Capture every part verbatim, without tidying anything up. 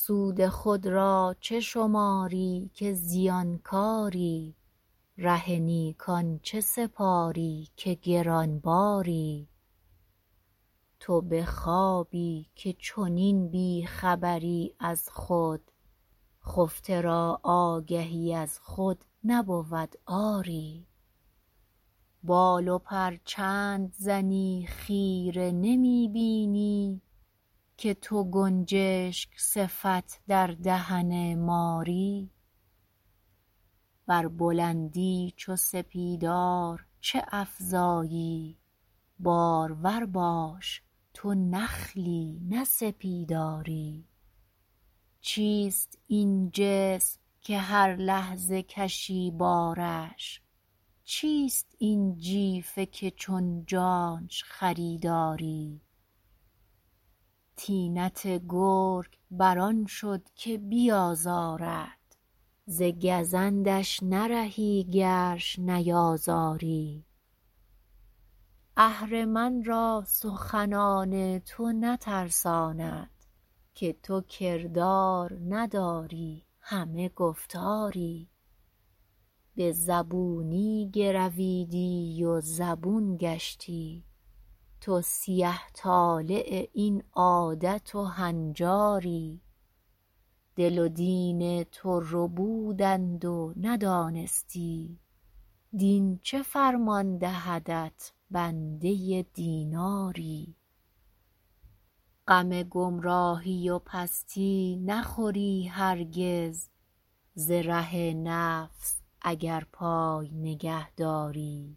سود خود را چه شماری که زیانکاری ره نیکان چه سپاری که گرانباری تو به خوابی که چنین بی خبری از خود خفته را آگهی از خود نبود آری بال و پر چند زنی خیره نمی بینی که تو گنجشک صفت در دهن ماری بر بلندی چو سپیدار چه افزایی بارور باش تو نخلی نه سپیداری چیست این جسم که هر لحظه کشی بارش چیست این جیفه که چون جانش خریداری طینت گرگ بر آن شد که بیازارد ز گزندش نرهی گرش نیازاری اهرمن را سخنان تو نترساند که تو کردار نداری همه گفتاری به زبونی گرویدی و زبون گشتی تو سیه طالع این عادت و هنجاری دل و دین تو ربودند و ندانستی دین چه فرمان دهدت بنده دیناری غم گمراهی و پستی نخوری هرگز ز ره نفس اگر پای نگه داری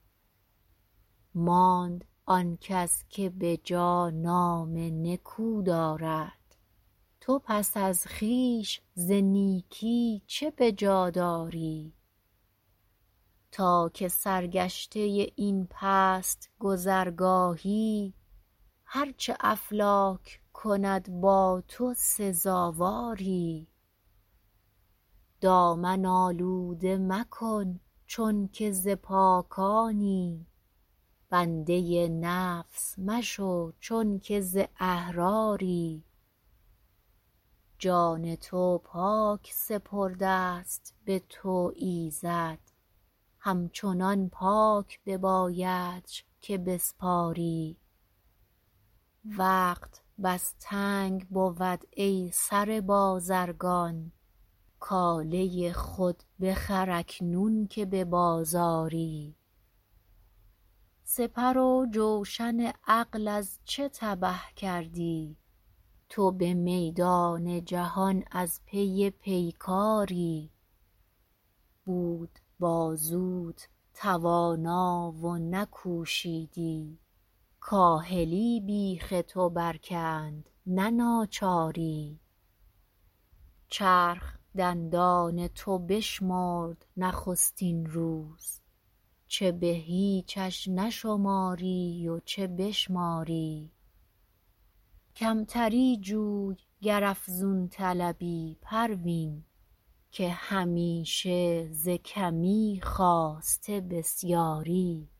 ماند آن کس که به جا نام نکو دارد تو پس از خویش ز نیکی چه به جا داری تا که سرگشته این پست گذرگاهی هر چه افلاک کند با تو سزاواری دامن آلوده مکن چون که ز پاکانی بنده نفس مشو چون که ز احراری جان تو پاک سپرده است به تو ایزد همچنان پاک ببایدش که بسپاری وقت بس تنگ بود ای سره بازرگان کاله خود بخر اکنون که به بازاری سپر و جوشن عقل از چه تبه کردی تو به میدان جهان از پی پیکاری بود بازوت توانا و نکوشیدی کاهلی بیخ تو برکند نه ناچاری چرخ دندان تو بشمرد نخستین روز چه به هیچش نشماری و چه بشماری کمتری جوی گر افزون طلبی پروین که همیشه ز کمی خاسته بسیاری